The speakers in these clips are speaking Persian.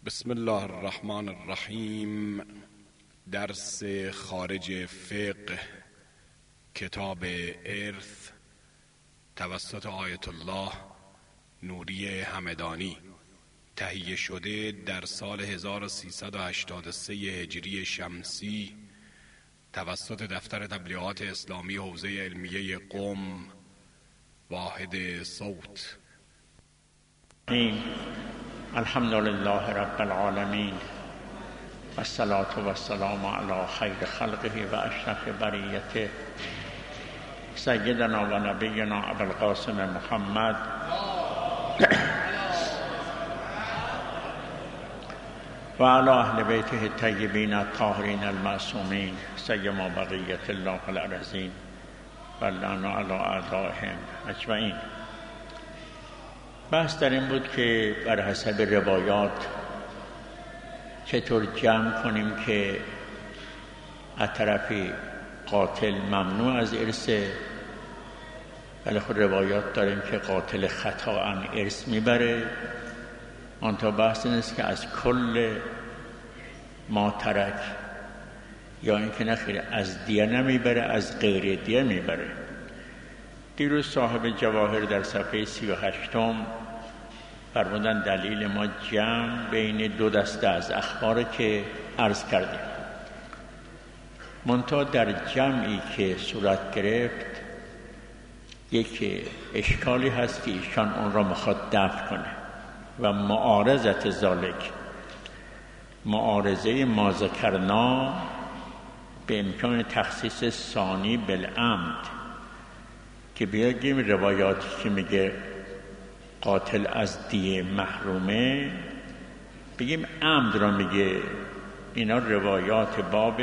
بسم الله الرحمن الرحیم. درس خارج فقه کتاب ارث توسط آیت الله نوری همدانی، تهیه شده در سال 1383 هجری شمسی توسط دفتر تبلیغات اسلامی حوزه علمیه قم، واحد صوت. الحمد لله رب العالمین و الصلاة و السلام علی خیر خلقه و اشرف بریته سیدنا و نبینا ابوالقاسم محمد و علی اهل بیته الطیبین الطاهرین المعصومین سیما بقیة الله الارضین و لعن علی اعدائهم اجمعین. بحث در این بود که بر حسب روایات چطور جمع کنیم که از طرفی قاتل ممنوع از ارثه، ولی خود روایات داریم که قاتل خطاً ارث میبره. آنتا بحث این است که از کل ما ترک، یا اینکه نخیر از دیه نمیبره، از غیر دیه میبره. دیروز صاحب جواهر در صفحه 38 فرمودن دلیل ما جمع بین دو دسته از اخبار که عرض کردیم. منتها در جمعی که صورت گرفت یک اشکالی هست که ایشان اون را میخواد دفع کنه و معارضت ذالک، معارضه ما ذکرنا به امکان تخصیص ثانی بالعمد، که بیاگیم روایاتی که میگه قاتل از دیه محرومه بگیم عمد را میگه. اینا روایات باب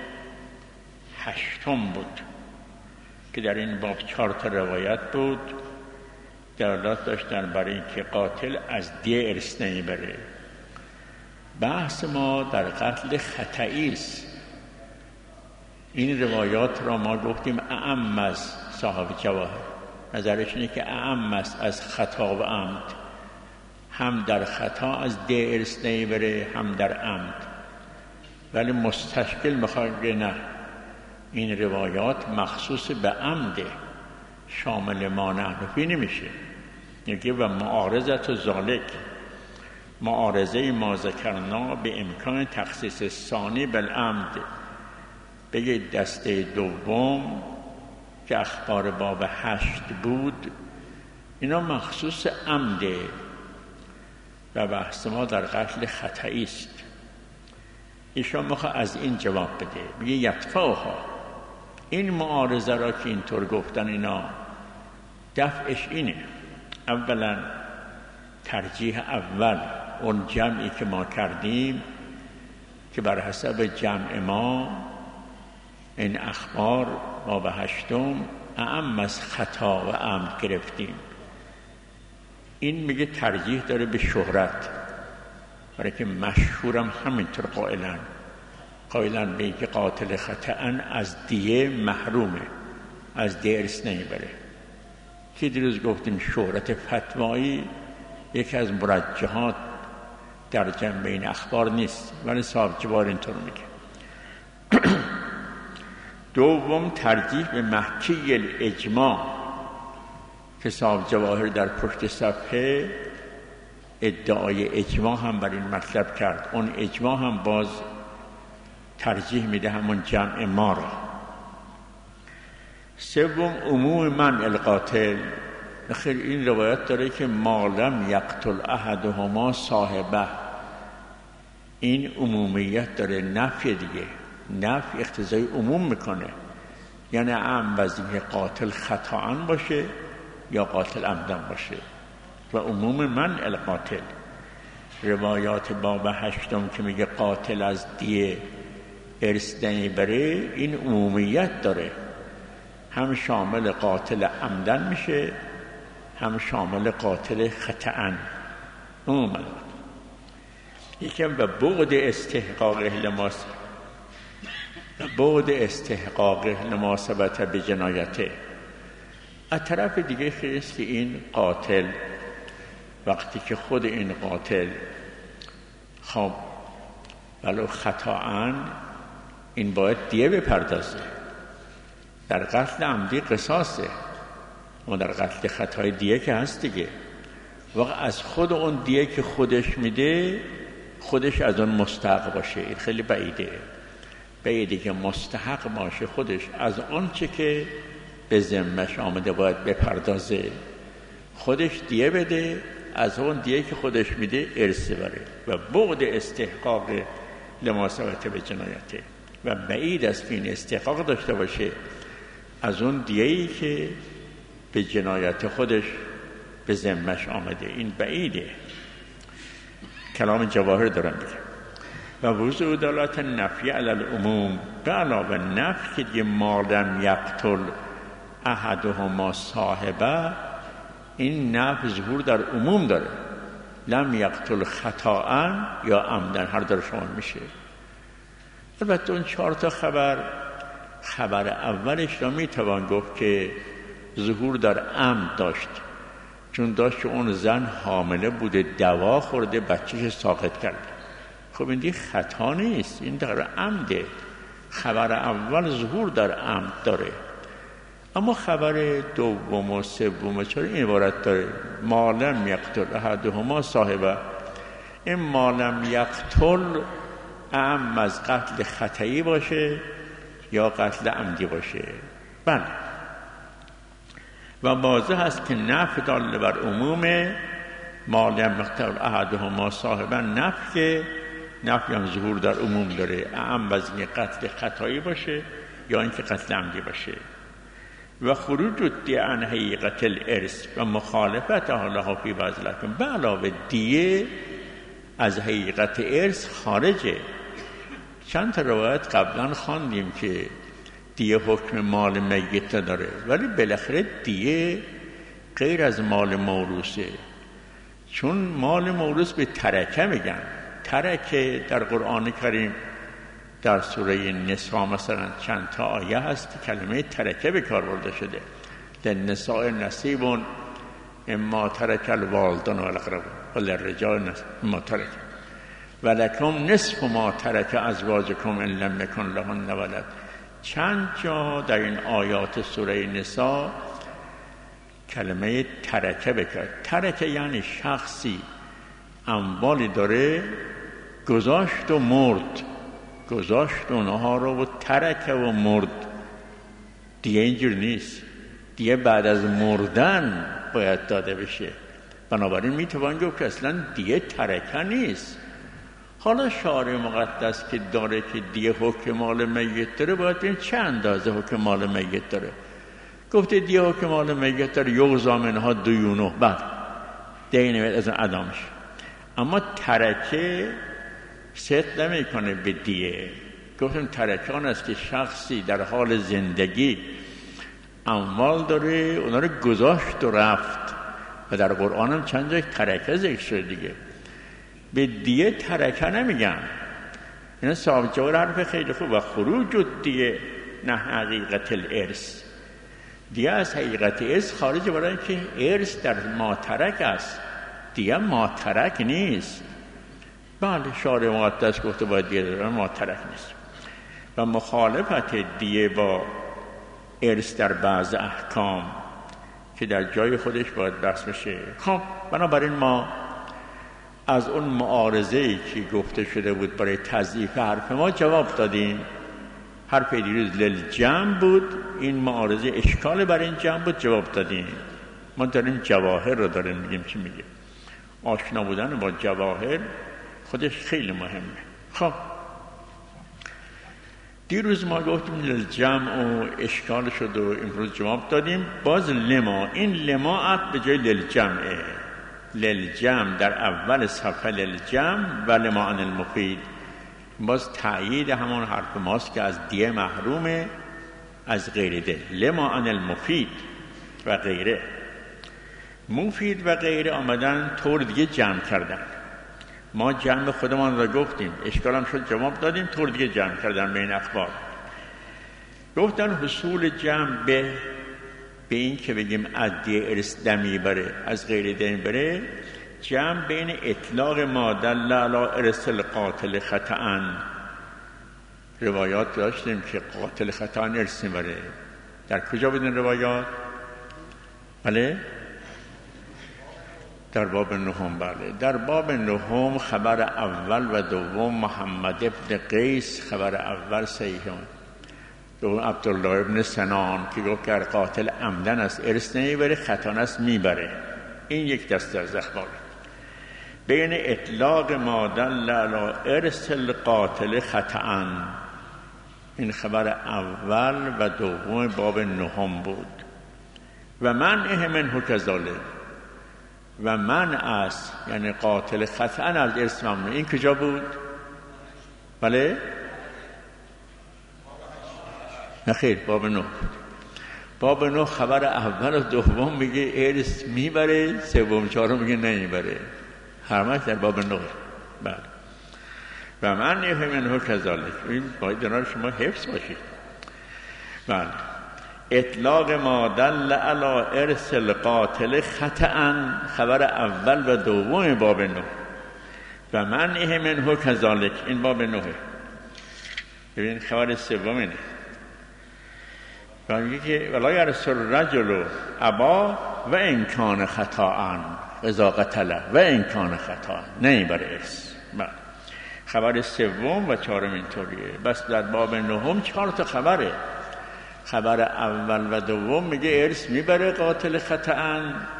8 بود که در این باب 4 روایت بود دلالت داشتن برای اینکه قاتل از دیه ارث نمیبره. بحث ما در قتل خطئی است. این روایات را ما گفتیم اعم از صاحب جواهر، نظرش اینه که اعم است از خطا و عمد، هم در خطا از دیه ارث نمیبره هم در عمد. ولی مستشکل میخواد نه، این روایات مخصوص به عمده، شامل ما نحنفی نمیشه. یکی و معارضت و ذالک، معارضه ما ذکرنا به امکان تخصیص ثانی بالعمد. بگه دسته دوم که اخبار باب 8 بود اینا مخصوص عمده و بحث ما در قتل خطئی است. ایشان میخواد از این جواب بده، بگه یدفعها. این معارضه را که اینطور گفتن اینا دفعش اینه. اولا ترجیح اول اون جمعی که ما کردیم که بر حسب جمع ما این اخبار باب 8 اعم از خطا و عمد گرفتیم. این میگه ترجیح داره به شهرت، برای که مشهورم همینطور قائلن به که قاتل خطا از دیه محرومه، از دیه ارث نمیبره. که دیروز گفتیم شهرت فتوایی یکی از مرجحات در جنب این اخبار نیست، ولی صاحب جواهر اینطور میگه. دوم ترجیح به محکی الاجماع که صاحب جواهر در پشت صفحه ادعای اجماع هم بر این مطلب کرد. اون اجماع هم باز ترجیح میده همون جمع ما را. سوم عموم من القاتل. خیلی این روایت داره که ما لم یقتل احدهما صاحبه. این عمومیت داره، نفی دیگه، نفی اقتضای عموم میکنه. یعنی هم وظیفه قاتل خطاً باشه یا قاتل عمدن باشه. و عموم من القاتل، روایات باب 8 که میگه قاتل از دیه ارث نمیبره این عمومیت داره، هم شامل قاتل عمدن میشه هم شامل قاتل خطاً. عموما یکم به بعد استحقاق لماسبت به جنایته. از طرف دیگه خیست که این قاتل وقتی که خود این قاتل خب ولو خطااً این باید دیه بپردازه. در قتل عمدی قصاصه، اما در قتل خطای دیه که هست دیگه. واقعا از خود اون دیه که خودش میده خودش از اون مستحق باشه، این خیلی بعیده که مستحق باشه خودش از اون چه که به ذمه‌اش آمده باید بپردازه، خودش دیه بده، از اون دیه که خودش میده ارث بره و بعد استحقاق لما ثبت به جنایته و بعید است که این استحقاق داشته باشه از اون دیه‌ای که به جنایت خودش به ذمه‌اش آمده. این بعیده. کلام جواهر دارم میگم و وضوع دلالت نفی علی العموم به علاوه نفی که دیگه ما لم یقتل احدهما صاحبه، این نفی ظهور در عموم داره. لم یقتل خطااً یا عمدن هر دار شما میشه. البته اون 4 تا خبر اولش را میتوان گفت که ظهور در عمد داشت، چون داشت که اون زن حامله بوده، دوا خورده، بچهش ساقط کرده. خب این دیگه خطا نیست، این در عمده. خبر اول ظهور در عمد داره، اما خبر دوم و سوم چرا این عبارت داره ما لم یقتل احدهما صاحبه؟ این ما لم یقتل اعم از قتل خطایی باشه یا قتل عمدی باشه. بله. و واضح است که نفی دال بر عموم ما لم یقتل احدهما صاحبه، نفی هم ظهور در عموم داره، اعم از این قتل خطایی باشه یا اینکه قتل عمدی باشه. و خروج الدیه عن حقیقت الارث و مخالفت لها فی بعض الاحکام، به علاوه دیه از حقیقت ارث خارجه. چند تا روایت قبلا خواندیم که دیه حکم مال میت داره، ولی بالاخره دیه غیر از مال موروثه، چون مال موروث به ترکه میگن. ترکه در قرآن کریم در سوره نساء مثلا چند تا آیه هست که کلمه ترکه به کار برده شده. للنساء نصیب مما ترک الوالدان والاقربون وللرجال نصیب مما ترک ولکم نصف ما ترک ازواجکم ان لم یکن لهن ولد. چند جا در این آیات سوره نساء کلمه ترکه بکرد. ترکه یعنی شخصی اموالی داره گذاشت و مرد، گذاشت اونها رو و ترکه و مرد. دیگه اینجور نیست، دیگه بعد از مردن باید داده بشه. بنابراین میتوان گفت که اصلا دیگه ترکه نیست. حالا شارع مقدس که داره که دیگه حکم مال میت داره، باید ببین چه اندازه حکم مال میت داره. گفته دیگه حکم مال میت داره یغزا منها دیونه، بعد دینه از ادامش. اما ترکه ست نمی کنه به دیه. گفتم ترکه آن است که شخصی در حال زندگی اموال داره اونا رو گذاشت و رفت، و در قرآن هم چند جای ترکه ذکر شده دیگه. به دیه ترکه نمیگن. این صاحب جوار حرف خیلی خوب. و خروج الدیه نه حقیقت الارث، دیه از حقیقت ارث خارج، برای که ارث در ماترک است، دیه ماترک نیست. بله شارع مقدس گفته باید دیه داره، ماترک نیست. و مخالفت دیه با ارث در بعض احکام که در جای خودش باید بحث بشه. خب بنابراین ما از اون معارضه‌ای که گفته شده بود برای تضعیف حرف ما جواب دادیم. حرف دیروز للجمع بود، این معارضه اشکال برای این جمع بود، جواب دادیم. ما داریم جواهر رو داریم میگیم چی میگه. آشنا بودن با جواهر خودش خیلی مهمه. خب دیروز ما گفتیم للجمع و اشکال شد و امروز جواب دادیم. باز لما، این لما به جای للجمعه. للجمع در اول صفحه للجمع و لما عن المفید، باز تأیید همون حرف ماست که از دیه محرومه، از غیر ده. لما عن المفید و غیره. مفید و غیره آمدن طور دیگه جمع کردن. ما جمع خودمان را گفتیم، اشکالم شد جواب دادیم، طور دیگه جمع کردن بین اخبار. گفتن حصول جمع به این که بگیم از دیه ارث دمی بره، از غیر دمی بره، جمع بین اطلاق ما دل علی ارث القاتل خطأ. روایات داشتیم که قاتل خطأ ارث میبره. در کجا بودن روایات؟ بله در باب نهم. بله در باب نهم خبر اول و دوم محمد ابن قیس خبر اول صحیحه، دوم عبدالله ابن سنان که گفت که قاتل عمدن است ارث نمیبره، خطأ است میبره. این یک دسته از اخبار. بین اطلاق ما دل علی ارث القاتل خطأ، این خبر اول و دوم باب نهم بود. و منعه منه کذالک، و منع است یعنی قاتل خطأ از ارث ممنوع. این کجا بود؟ بله نخیر باب 9. باب 9 خبر اول و دوم میگه ارث میبره، سوم چهارم میگه نمیبره، همش در باب 9. بله و من منه کذالک. این باید در شما حفظ باشید. بله اطلاق ما دل علی ارث القاتل خطأ خبر اول و دوم باب 9 و منعه منه کذالک، این باب 9. ببین خبر سوم اینه و میگه که ولا یرث الرجل ابا و ان کان خطأ اذا قتل و ان کان خطأ، نمیبره ارث. خبر سوم و چهارم اینطوریه. بس در باب نهم 4 تا خبره. خبر اول و دوم میگه ارث میبره قاتل خطأ،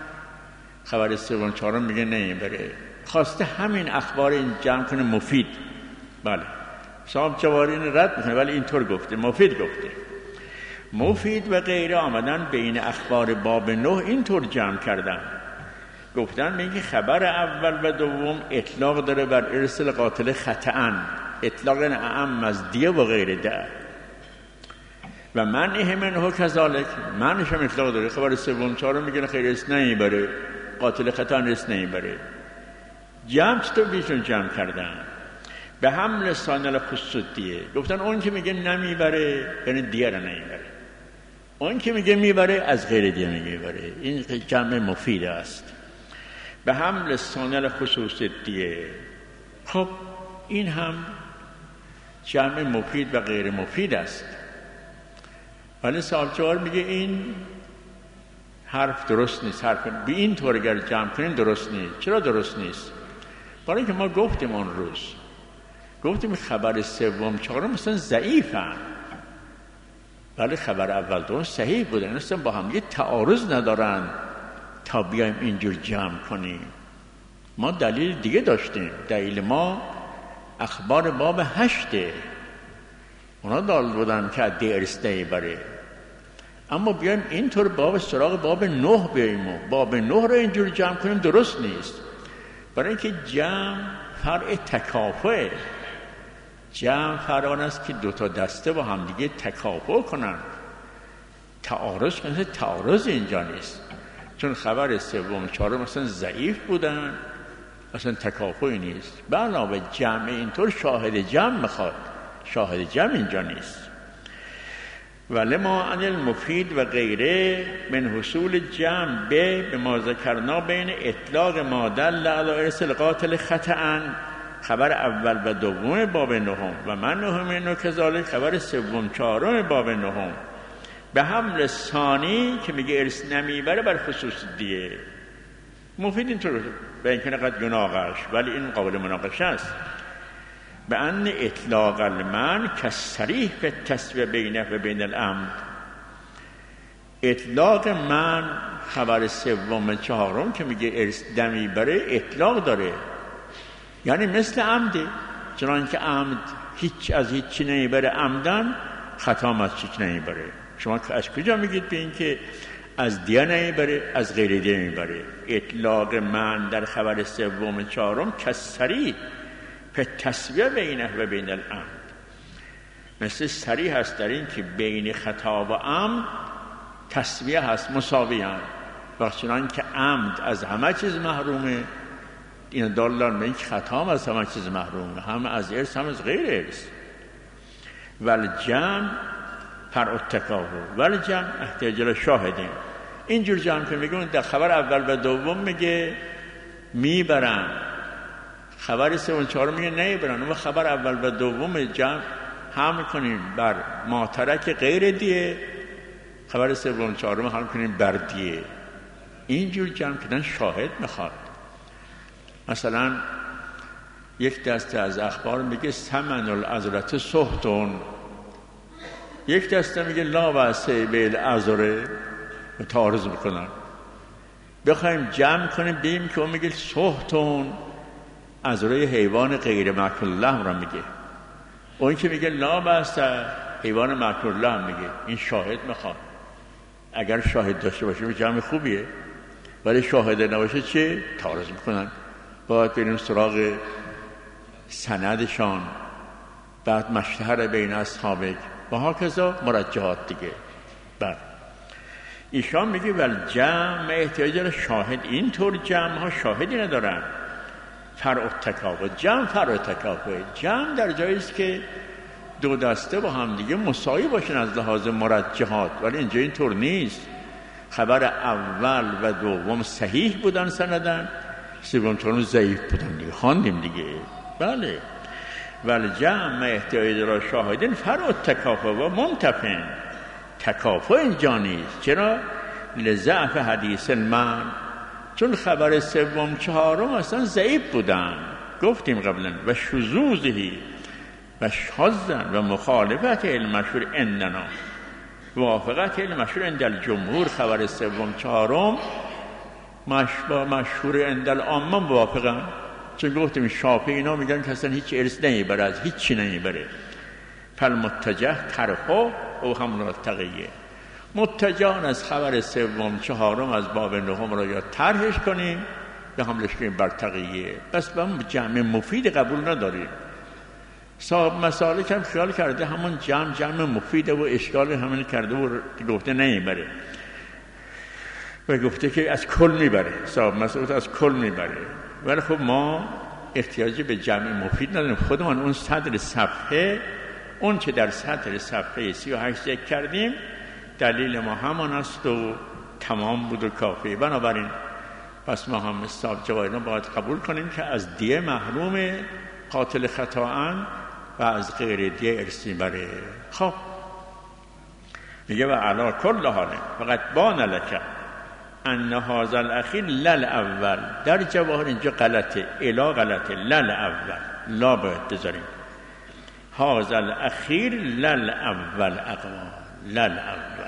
خبر سوم چهارم میگه نمیبره. خواسته همین اخبار این جمع کنه مفید. بله صاحب جوارین رد میکنه ولی اینطور گفته، مفید گفته. مفید و غیره آمدن بین اخبار باب 9 اینطور جمع کردن، گفتن میگه خبر اول و دوم اطلاق داره بر ارث القاتل خطأ، اطلاق اعم از دیه و غیر ده. و منعه منه کذالک، معنیش هم اطلاق داره. خبر سوم چهارم میگه خیر ارث نمیبره، قاتل خطأ ارث نمیبره. جمع چطور بیشون جمع کردن؟ به حمل ثانی خصوص دیه. گفتن اون که میگه نمیبره یعنی دیه را نمیبره، اون که میگه میبره از غیر دیه میبره. این جمع مفید است. به حمل ثانی خصوص دیه. خب این هم جمع مفید و غیر مفید است. ولی صاحب جوار میگه این حرف درست نیست. حرف به این طور اگر جمع کنیم درست نیست. چرا درست نیست؟ برای اینکه ما گفتیم اون روز، گفتیم خبر سوم چهارم مثلا ضعیفن، ولی خبر اول دوم صحیح بودن، اصلا با هم یه تعارض ندارن تا بیایم اینجور جمع کنیم. ما دلیل دیگه داشتیم. دلیل ما اخبار باب 8 اونا دال بودن که عده ارث نمیبره، اما بیایم اینطور باب سراغ باب 9 بیاییم و باب 9 رو اینجور جمع کنیم درست نیست. برای اینکه جمع فرع تکافؤه. جمع فرع آن است که 2 تا دسته با هم دیگه تکافؤ کنن. تعارض کنه، تعارض اینجا نیست. چون خبر سوم چهارم مثلا ضعیف بودن، اصلا تکافؤی نیست. به علاوه جمع اینطور شاهد جمع میخواد، شاهد جمع اینجا نیست. ولی ما عن المفید و غیره من حصول جمع به ما ذکرنا بین اطلاق ما دل علی ارث القاتل خطأ خبر اول و دوم باب 9 و منعه منه کذالک خبر سوم چهارم باب 9 به حمل ثانی که میگه ارث نمیبره بر خصوص دیه. مفید اینطور به اینکه نقد گناهش، ولی این قابل مناقشه است. به ان اطلاق المن کالصریح فی التسویه بینه و بین العمد. اطلاق من خبر سوم چهارم که میگه ارث نمیبره اطلاق داره، یعنی مثل عمده. چنانکه عمد هیچ از هیچی نمیبره، عمدن خطا از هیچ نمیبره. شما از کجا میگید به این که از دیه نمیبره از غیر دیه نمیبره؟ اطلاق من در خبر سوم چهارم کالصریح فی التسویه بینه و بین العمد، مثل صریح هست در این که بین خطا و عمد تسویه هست، مساوی هست. وقتی که عمد از همه چیز محرومه، این دالان به این که خطا هم از همه چیز محرومه، هم از ارث هم از غیر ارث. ولی جمع فرع التکافؤ ولی جمع احتیاج الی شاهدین. اینجور جمع که میگه در خبر اول و دوم میگه میبرن. خبر سوم چهارم میگه نمیبرن. و خبر اول و دوم جمع حمل کنین بر ماترک غیر دیه، خبر سوم چهارم حمل کنین بر دیه. اینجور جمع کردن شاهد میخواد. مثلا یک دسته از اخبار میگه ثمن العذرة سحتون، یک دسته میگه لا بأس بالعذره، تعارض میکنن. بخوایم جمع کنیم ببینیم که اون میگه سحتون عذره حیوان غیر مأکول الله را میگه، اون که میگه لا بأس حیوان مأکول الله میگه. این شاهد میخواد. اگر شاهد داشته باشه جمع خوبیه، ولی شاهد نباشه چه؟ تعارض میکنن. باید بریم سراغ سندشان، بعد مشتهر بین اصحابه و هاکذا مرجحات دیگه. بعد ایشان میگه ول جمع احتیاج داره شاهد. اینطور جمع ها شاهدی ندارن. فرع تکافؤ، جمع فرع تکافؤ. جمع در جایی است که دو دسته با هم دیگه مساوی باشن از لحاظ مرجحات، ولی اینجا اینطور نیست. خبر اول و دوم صحیح بودن سندن، سوم چهارم ضعیف بودن دیگه، خواندیم دیگه. بله. ول جمع احتیاج داره شاهدین فرع تکافؤ و منتفن. تکافؤ اینجا نیست. چرا؟ لضعف حدیث المن، چون خبر سوم چهارم اصلا ضعیف بودن، گفتیم قبلا. و شذوذهی و شاذن و مخالفت المشهور عندنا، موافقت المشهور عند الجمهور. خبر سوم چهارم مشهور عند العامه موافقن، چون گفتیم شافعی اینا میگن که اصلا هیچ ارث نمیبره، از هیچ چی نمیبره. فالمتجه طرحه او هم تقیه. متجان از خبر سوم چهارم از باب نهم را یا طرحش کنیم یا حملش کنیم بر تقیه. بس به هم جمع مفید قبول نداریم. صاحب مسالک هم خیال کرده همون جمع مفیده و اشکال همین کرده و گفته نمیبره و گفته که از کل میبره. صاحب مسالک از کل میبره، ولی خب ما احتیاجی به جمع مفید نداریم. خودمان اون صدر صفحه، اون که در صدر صفحه 38 ذکر کردیم، دلیل ما همان است و تمام بود و کافی. بنابراین پس ما هم صاحب جواینا باید قبول کنیم که از دیه محروم قاتل خطاً و از غیر دیه ارثی بره. خب میگه و علا کل حاله فقط بان لک ان هذا الاخیر لل اول. در جواهر اینجا غلطه، الا غلطه، لل اول لا باید بذاریم. هذا الاخیر لل اول اقوال، لل اول.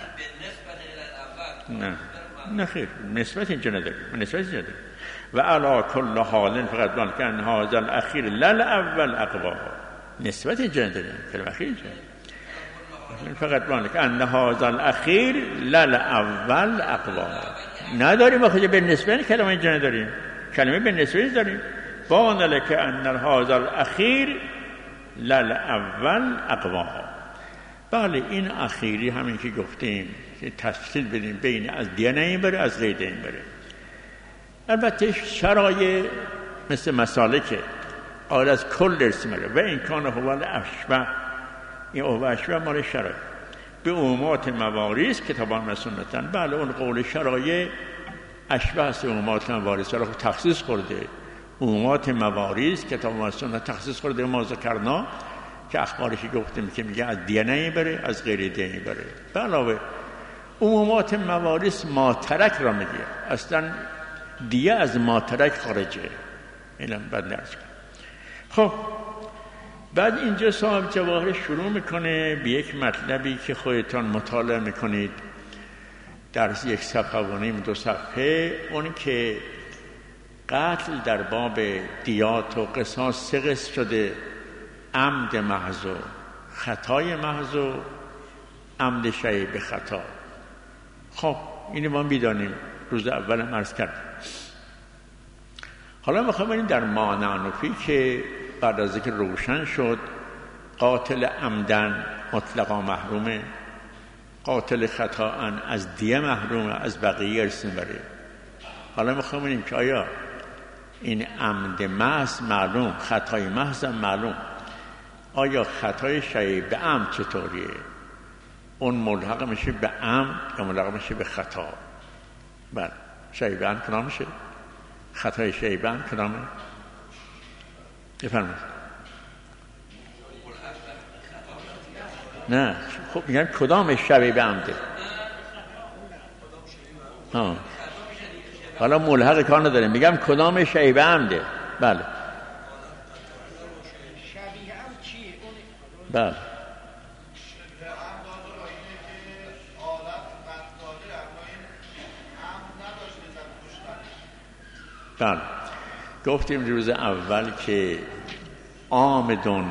نه خیر، نسبت اینجا نداریم، نسبت اینجا نداریم. و علا کل حال فقط بان لک ان هذا الاخیر لل اول اقوال. نسبت اینجا نداریم، کلمه اخیر اینجا فقط بان لک ان هذا الاخیر لل اول اقوال. نداریم آخه به نسبت کلمه اینجا نداریم، کلمه به نسبت داریم. بان لک ان هذا الاخیر لل اول اقوال. بله این اخیری همین که گفتیم که تفصیل بدیم بین از دیه نمیبره از غیر دیه نمیبره. البته شرایع مثل مسالکه آل از کل ارث میره و این کان هو الاشبه. این هو اشبه مال شرایع به عمومات مواریث کتابان و سنتن. بله اون قول شرایع اشبه است عمومات مواریث، ولی تخصیص خورده. عمومات مواریث کتاب و سنت تخصیص خورده. ما ذکرنا که اخبارش گفتیم که میگه از دیه نمیبره از غیر دیه نمیبره. به علاوه عمومات مواریث ماترک را میگه، اصلا دیه از ماترک خارجه. اینم بد نرز. خب بعد اینجا صاحب جواهر شروع میکنه به یک مطلبی که خودتان مطالعه میکنید در یک صفحه و نیم دو صفحه، اون که قتل در باب دیات و قصاص سه قسم شده: عمد محض و خطای محض و عمد شیء به خطا. خب اینو ما میدانیم، روز اولم عرض کردم. حالا میخوام بریم در معنعنفی که بعد از اینکه روشن شد قاتل عمدن مطلقا محرومه، قاتل خطا از دیه محرومه، از بقیه ارث میبره. حالا میخوام ببینیم که آیا این عمد محض معلوم، خطای محض معلوم، آیا خطای شیء به عمد چطوریه؟ اون ملحق میشه به عمد یا ملحق میشه به خطا؟ بله شیء به عمد کنا میشه؟ خطای شیبه هم کدامه؟ بفرمایید. نه خب میگن کدام شبیه به عمده؟ حالا ملحق کار نداریم، میگم کدام شبیه به عمده؟ بله شبیه هم چیه؟ بله بله گفتیم روز اول که عامدون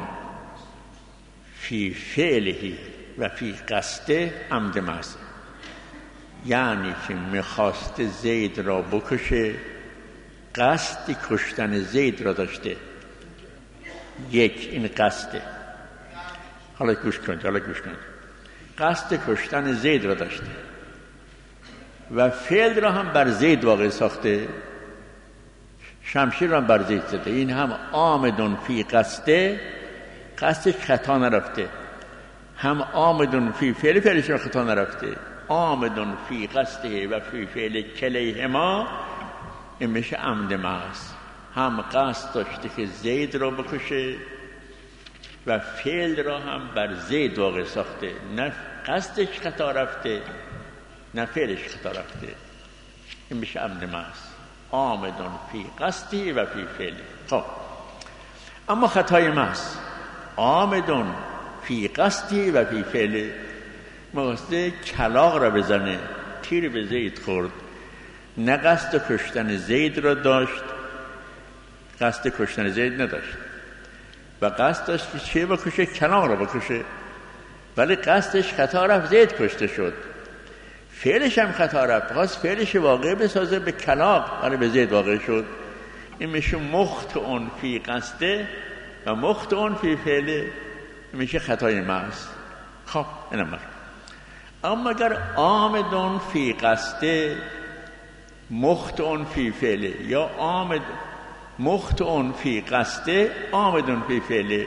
فی فعلهی و فی قصده عمد محض، یعنی که میخواست زید را بکشه، قصد کشتن زید را داشته. یک این قصده، حالا گوش کنید قصد کشتن زید را داشته و فعل را هم بر زید واقع ساخته، شمشیر را هم بر زید زده. این هم عامدون فی قصده، قصدش خطا نرفته، هم عامدون فی فعل، فعلش را خطا نرفته. عامدون فی قصده و فی فعل کلیهما، این میشه عمد محض. هم قصد داشته که زید را بکشه و فعل را هم بر زید واقع ساخته، نه قصدش خطا رفته نه فعلش خطا رفته. این میشه عمد محض، عامدون فی قصده و فی فعل. خب اما خطای محض عامدون فی قصده و فی فعل، مقصد کلاغ را بزنه، تیر به زید خورد، نه قصد کشتن زید را داشت، قصد کشتن زید نداشت و قصد داشت که چه بکشه؟ کلاغ را بکشه، ولی قصدش خطا رفت، زید کشته شد. فعلش هم خطا رفت، خواست فعلش واقع بسازه به کلاغ، ولی به زید واقع شد. این میشه مخطئون فی قصده و مخطئون فی فعله، میشه خطای محض. خب اینم اما اگر عامدون فی قصده مخطئون فی فعله، یا مخطئون فی قصده عامدون فی فعله،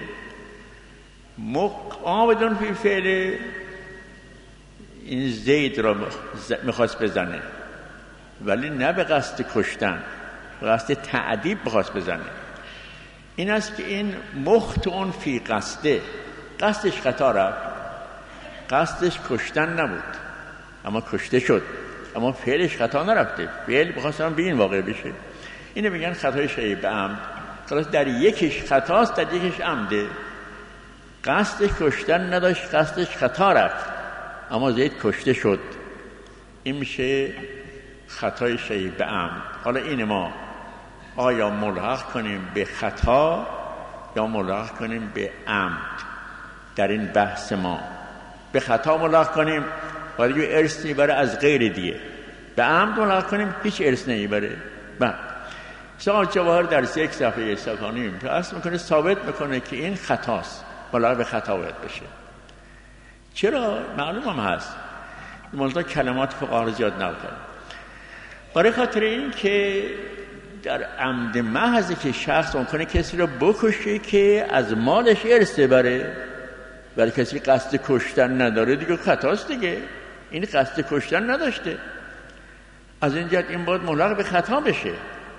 عامدون فی فعله این زید را میخواست بزنه ولی نه به قصد کشتن، به قصد تعذیب میخواست بزنه. این است که این مخطئون فی قصده، قصدش خطا رفت، قصدش کشتن نبود اما کشته شد، اما فعلش خطا نرفته، فعل بخواستم به این واقع بشه. اینو میگن خطای شیبه عمد. در یکیش خطاست، در یکیش عمده. قصدش کشتن نداشت، قصدش خطا رفت اما زید کشته شد، این میشه خطای شیبه عمد. حالا این ما آیا ملحق کنیم به خطا یا ملحق کنیم به عمد؟ در این بحث ما به خطا ملحق کنیم، باید یه ارث نمیبره از غیر دیگه. به عمد ملحق کنیم، هیچ ارث نمیبره. صاحب جواهر در یک صفحه سکانی اصل میکنه، ثابت میکنه که این خطاست، ملحق به خطا باید بشه. چرا؟ معلوم هم هست، ملتا کلمات فقها رو زیاد نقل کرد. برای خاطر این که در عمد محض که شخص ممکنه کسی رو بکشه که از مالش ارث بره، ولی کسی قصد کشتن نداره دیگه خطاست دیگه. این قصد کشتن نداشته، از این جهت این باید ملحق به خطا بشه.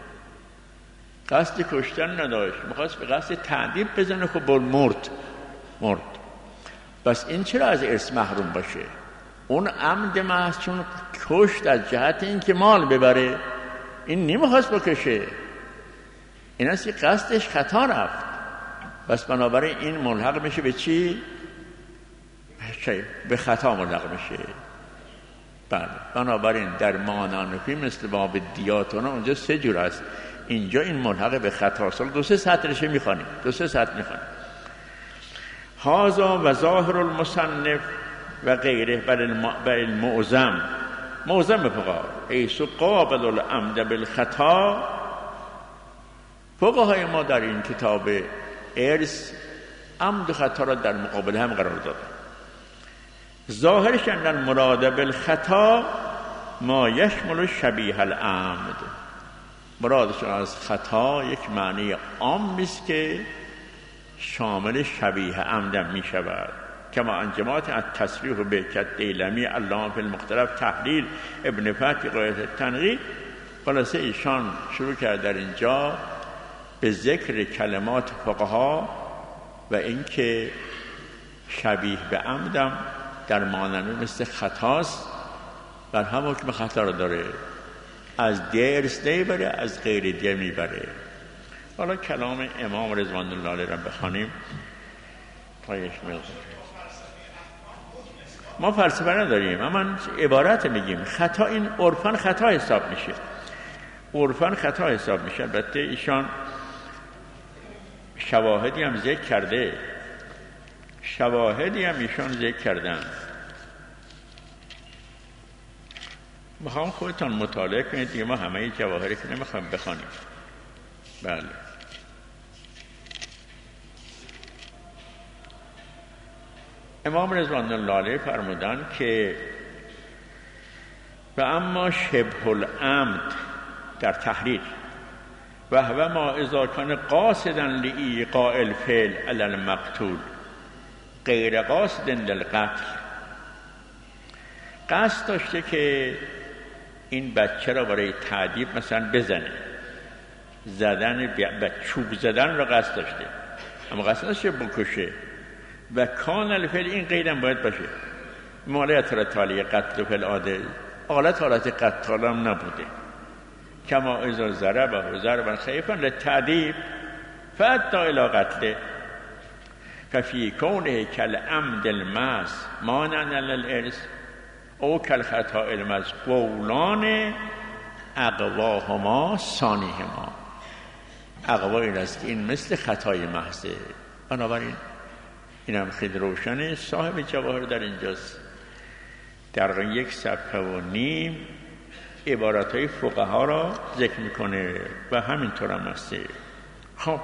قصد کشتن نداشت، میخواست به قصد تعذیب بزنه، خب مرد. بس این چرا از ارث محروم باشه؟ اون عمد محض چون کشت از جهت این که مال ببره، این نمیخواست بکشه، این است که قصدش خطا رفت. بس بنابراین این ملحق میشه به چی؟ به خطا ملحق میشه. بله، بنابراین در مانانفی مثل باب دیاتون اونجا 3 جور است. اینجا این ملحق به خطا است. 2-3 سطرش میخوانیم، 2-3 سطر میخوانیم. هذا و ظاهر المصنف و غیره بل المعظم فقها ایسو قابل العمد بالخطا. فقهای ما در این کتاب ارث عمد خطا را در مقابل هم قرار دادن. ظاهرش اندن مراد بالخطا ما یشمل شبیه العمد، مرادشون از خطا یک معنی عام است که شامل شبیه عمدم می شود. کما انجمات التصریح به کد دیلمی علامه فی المختلف تحلیل ابن فتح غایت التنقیح خلاصه ایشان شروع کرد در اینجا به ذکر کلمات فقها و اینکه شبیه به عمدم در مانند مثل خطاست بر هم حکم خطا رو داره، از دی ارث نمیبره، از غیر دی میبره. حالا کلام امام رضوان الله علیه را بخوانیم تا یک مقدار. ما فلسفه نداریم، اما عبارت میگیم. خطا این عرفاً خطا حساب میشه، عرفاً خطا حساب میشه. البته ایشان شواهدی هم ذکر کرده، شواهدی هم ایشان ذکر کردن. میخوام خودتان مطالعه کنید دیگه، ما همه جواهری که نمیخوام بخوانیم. بله. امام رضوان الله علیه فرمودن که و اما شبه العمد در تحریر و هو ما اذا کان قاصدا لایقاع الفعل علی المقتول غیر قاصد للقتل، قصد داشته که این بچه را برای تعذیب مثلا بزنه، زدن چوب زدن را قصد داشته، اما قصد داشته بکشه. و کان الفعل این قیدم باید باشه مالیت را تالی قتل فی العاده، حالت قتل هم نبوده. کما اذا ضربه خیفا للتعذیب فادى الى قتله ففي کونه کالعمد المحض مانعا للارث او کالخطا المحض قولان اقواهما ثانیهما. اقوا این است که این مثل خطای محضه. بنابراین این هم خیلی روشنه. صاحب جواهر در اینجاست در 1.5 صفحه عبارتهای فقها را ذکر میکنه و همینطور هم هست. خب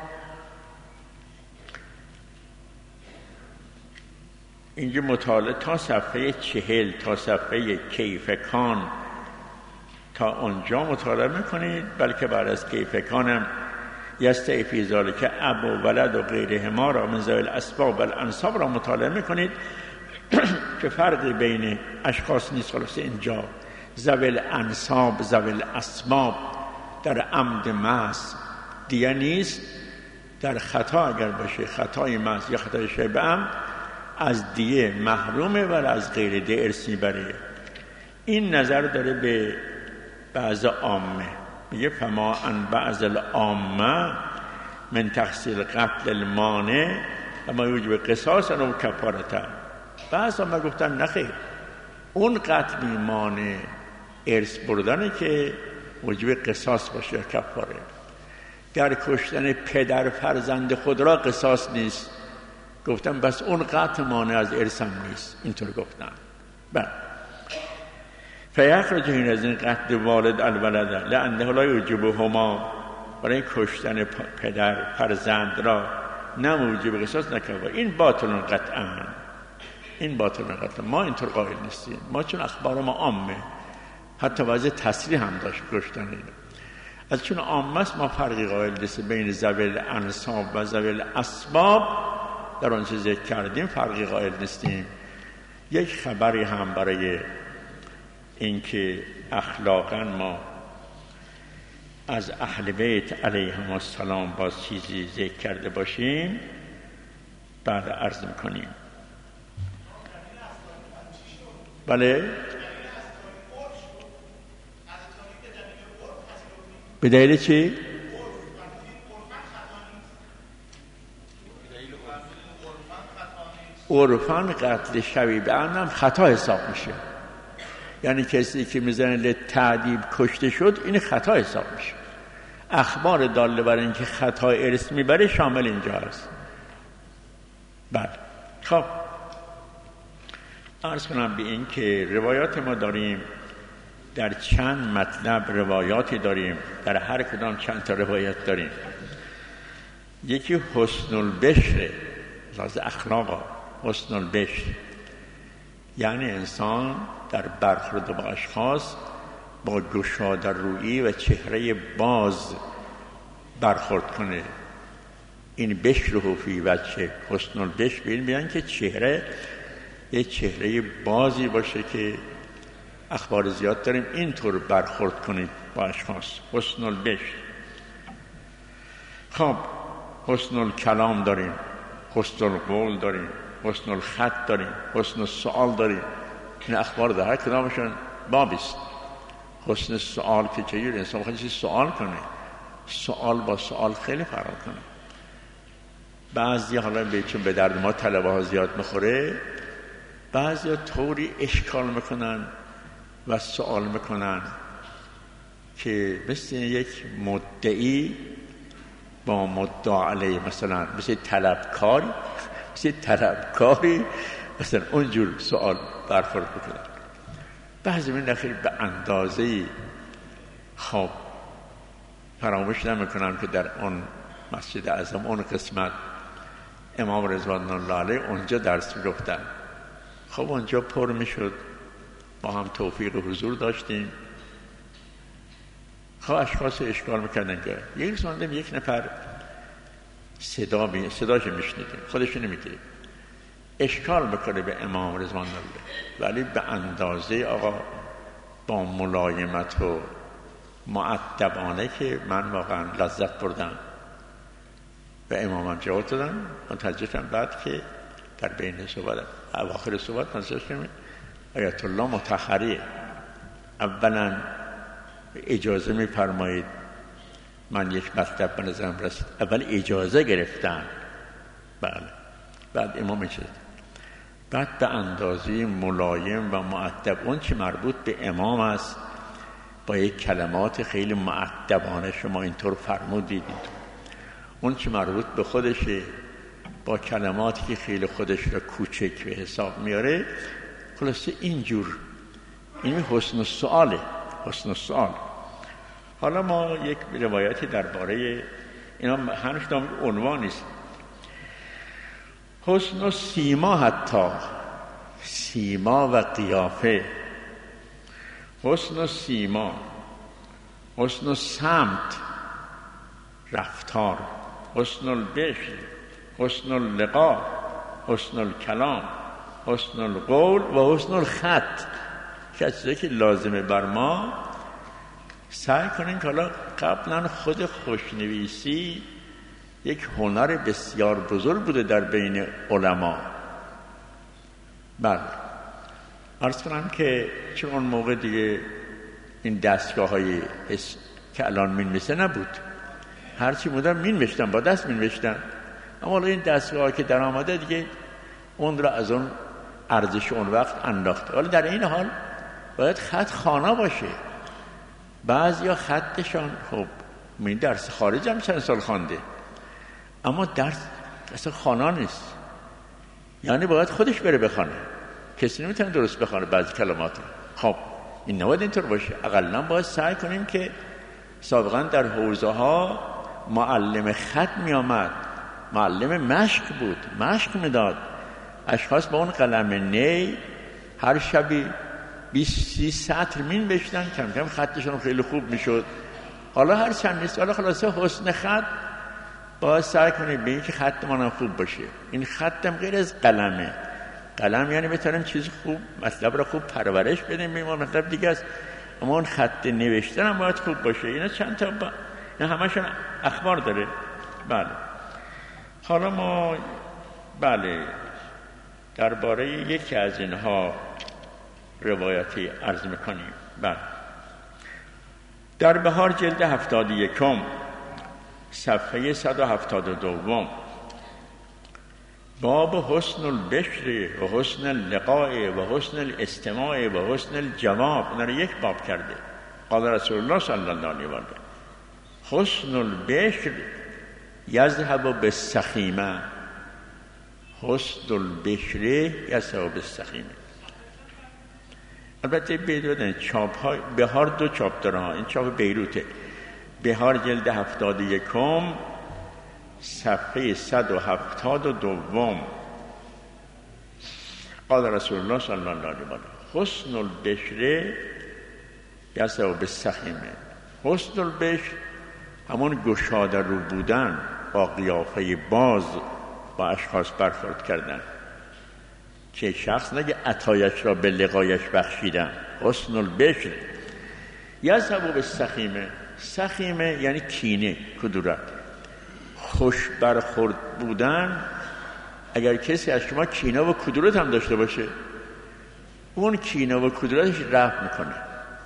اینجا مطالعه تا صفحه 40 تا صفحه کیفکان تا اونجا مطالعه میکنید، بلکه بعد از کیفکانم یستعفی ذالک اب و ولد و غیرهما را من ذوی الاسباب و الانساب را مطالعه میکنید که فرقی بین اشخاص نیست. خلاصه اینجا ذوی الانساب ذوی الاسباب در عمد محض دیگه نیست، در خطا اگر باشه خطای محض یا خطای شبه عمد از دیه محرومه و از غیر دیه ارث میبره. این نظر داره به بعض عامه، میگه فما ان بعض العامه من تحصیل قتل المانع و ما یوجب قصاص و کفارته. بعض هم گفتن نخیر، اون قتل مانع ارث بردنه که موجب قصاص باشه کفاره. در کشتن پدر فرزند خود را قصاص نیست. گفتم بس اون قتل مانع از ارث هم نیست، اینطور گفتن. بله فیخرج این از این قتل والد الولد لانه لا یوجبهما، برای کشتن پدر فرزند را نموجب قصاص نکفاره. این باطل قطعا، این باطل قطعا. ما اینطور قائل نیستیم، ما چون اخبار ما عامه، حتی وضع تصریح هم داشت کشتن اینو. از چون عامه است ما فرقی قائل نیستیم بین ذوی الانساب و ذوی الاسباب، در آنچه ذکر کردیم فرقی قائل نیستیم. یک خبری هم برای اینکه اخلاقا ما از اهل بیت علیهم السلام باز چیزی ذکر کرده باشیم بعد عرض میکنیم. بله به دلیل چی؟ عرفان قتل شبیه به عمد هم خطا حساب میشه. یعنی کسی که میزنه للتعذیب کشته شد این خطا حساب میشه. اخبار داله بر اینکه خطا ارث میبره شامل اینجا هست. بله خب عرض کنم به این که روایات ما داریم، در چند مطلب روایاتی داریم، در هر کدام چند تا روایت داریم. یکی حسن البشر، از اخلاق حسن البشر یعنی انسان در برخورد با اشخاص با گشاده رویی و چهره باز برخورد کنه. این بشر فی وجه، حسن البشر میگن که چهره یه چهره بازی باشه که اخبار زیاد داریم اینطور برخورد کنید با اشخاص. حسن البشر. خب حسن الکلام داریم، حسن القول داریم، حسن الخط داریم، حسن السؤال داریم. این اخبار در هر کدامشون بابی است. حسن السؤال که چجوری انسان بخواد چیزی سؤال کنه، سؤال با سؤال خیلی فرق کنه. بعضی حالا چون به درد ما طلبه ها زیاد میخوره، بعضی طوری اشکال میکنن و سؤال میکنن که مثل یک مدعی با مدعا علیه، مثلا مثل طلبکاری مثلا اونجور سؤال برخورد میکنن. بعضی من داخل به اندازه خواب فراموش نمیکنم که در اون مسجد اعظم اون قسمت امام رضوان الله علیه اونجا درس میگفتن. خب اونجا پر میشد، ما هم توفیق حضور داشتیم. خب اشخاص اشکال میکردن که یک نفر صداش میشنیدیم، خودش نمیگه، اشکال میکنه به امام رضوان الله، ولی به اندازه آقا با ملایمت و مؤدبانه که من واقعا لذت بردم و امامم جواب دادم. متوجه شدم بعد که در بین صحبت اواخر صحبت متوجه شدم آیت الله مطهری اولا اجازه میفرمایید من یک مطلب به نظرم رسید، اول اجازه گرفتن، بله، بعد امام شد، بعد به اندازه ملایم و مؤدب اون که مربوط به امام است با یک کلمات خیلی مؤدبانه شما اینطور فرمودید، اون که مربوط به خودشه با کلماتی که خیلی خودش را کوچک به حساب میاره. خلاصه اینجور، این حسن السؤاله، حسن السؤال. حالا ما یک روایتی درباره اینا هنوز عنوان نیست. حسن السیما، حتی سیما و قیافه، حسن السیما، حسن السمت رفتار، حسن البشر، حسن اللقاء، حسن الکلام، حسن القول و حسن الخط. که چیزایی که لازمه بر ما سعی کنیم که حالا قبلا خود خوشنویسی یک هنر بسیار بزرگ بوده در بین علما. بله، عرض کنم که چون اون موقع دیگه این دستگاه های که الان مینویسه نبود، هرچی بودن مینوشتن، با دست مینوشتن. اما حالا این دستگاه که در آمده دیگه اون را از اون ارزش اون وقت انداخته. حالا در این حال باید خط خوانا باشه. بعضیا خطشان خب من درس خارج هم چند سال خوانده، اما درس اصلا خوانا نیست، یعنی باید خودش بره بخونه، کسی نمیتونه درست بخونه بعضی کلمات. خب این نباید اینطور باشه. اقلا باید سعی کنیم که سابقا در حوزه ها معلم خط می آمد، معلم مشق بود، مشق میداد. اشخاص با اون قلم نی هر شبی 20-30 سطر مین بشتن، کم کم خطشون خیلی خوب میشد. حالا هر چند نیست، حالا خلاصه حسن خط باید سعی کنیم به این که خط منم خوب باشه. این خطم غیر از قلمه. قلم یعنی بتونیم چیز خوب، مطلب را خوب پرورش بدیم، بیمار مطلب دیگه است. اما اون خط نوشتن هم باید خوب باشه. اینا چند تا این همشون اخبار داره. بله، حالا ما بله درباره یکی از اینها روایتی عرض میکنیم. بله، در بهار جلد 71 صفحه 172 باب حسن البشر و حسن اللقاء و حسن الاستماع و حسن الجواب، اینا رو یک باب کرده. قال رسول الله صلی الله علیه و آله حسن البشر یذهب بالسخیمه، حسن البشر یذهب بالسخیمه. البته بدون چاپ های بهار 2 چاپ داره، این چاپ بیروته. بهار جلد 71 صفحه 172 قال رسول الله صلی الله علیه و آله حسن البشر یذهب بالسخیمه. حسن البشر همون گشاده رو بودن، با قیافه باز با اشخاص برخورد کردن، که شخص نگه عطایش را به لقایش بخشیدن. حسن البشر یذهب بالسخیمه. سخیمه یعنی کینه، کدورت. خوش برخورد بودن، اگر کسی از شما کینه و کدورت هم داشته باشه، اون کینه و کدورتش رفع میکنه.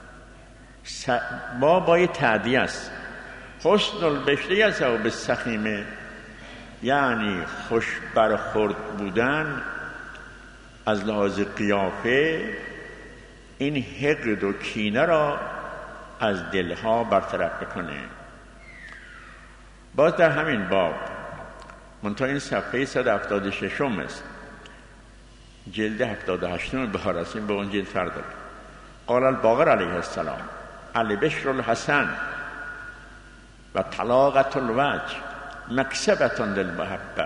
با تعدیه است. حسن البشر یذهب بالسخیمه یعنی خوش برخورد بودن از لحاظ قیافه این حقد و کینه را از دلها برطرف بکنه. باز در همین باب منتها این صفحه 176 است، جلد 78 بخارستین به اون جلد فرق داره. قال الباقر علیه السلام البشر الحسن و طلاقت الوجه مکسبة للمحبه.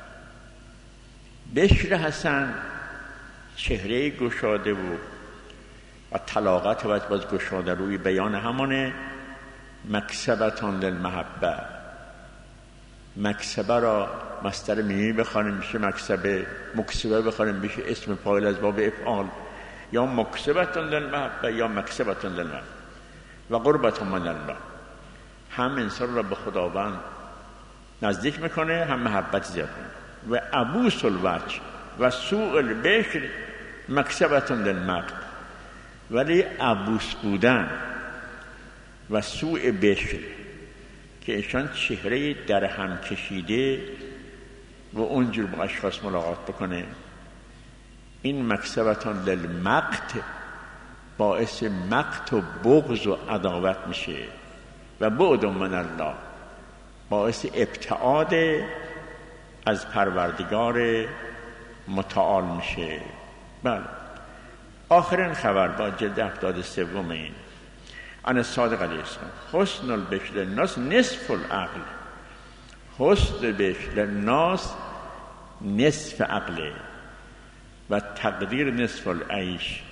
بشر حسن چهره گشاده و طلاقت وجه باز گشاده روی بیان همانه. مکسبة للمحبه، مکسبه را مصدر میمی بخوانیم میشه مکسبه، مکسبه بخوانیم میشه اسم فاعل از باب افعال، یا مکسبة للمحبه یا مکسبة للمحبه. و قربة من الله، هم انسان را به خداوند نزدیک میکنه، هم محبت زیاد میکنه. و عبوس الوجه و سوء البشر مکسبة للمقت. ولی عبوس بودن و سوء بشر که ایشان چهره در هم کشیده و اونجور با اشخاص ملاقات بکنه، این مکسبة للمقت باعث مقت و بغض و عداوت میشه. و بعد من الله باعث ابتعاد از پروردگار متعال میشه. بله. آخرین خبر با جلد 73 این عن الصادق علیه السلام حسن البشر للناس نصف العقل. حسن بشر للناس نصف عقله و تقدیر نصف العیش.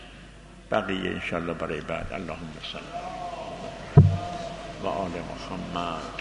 بقیه انشاءالله برای بعد. اللهم صل و آل محمد.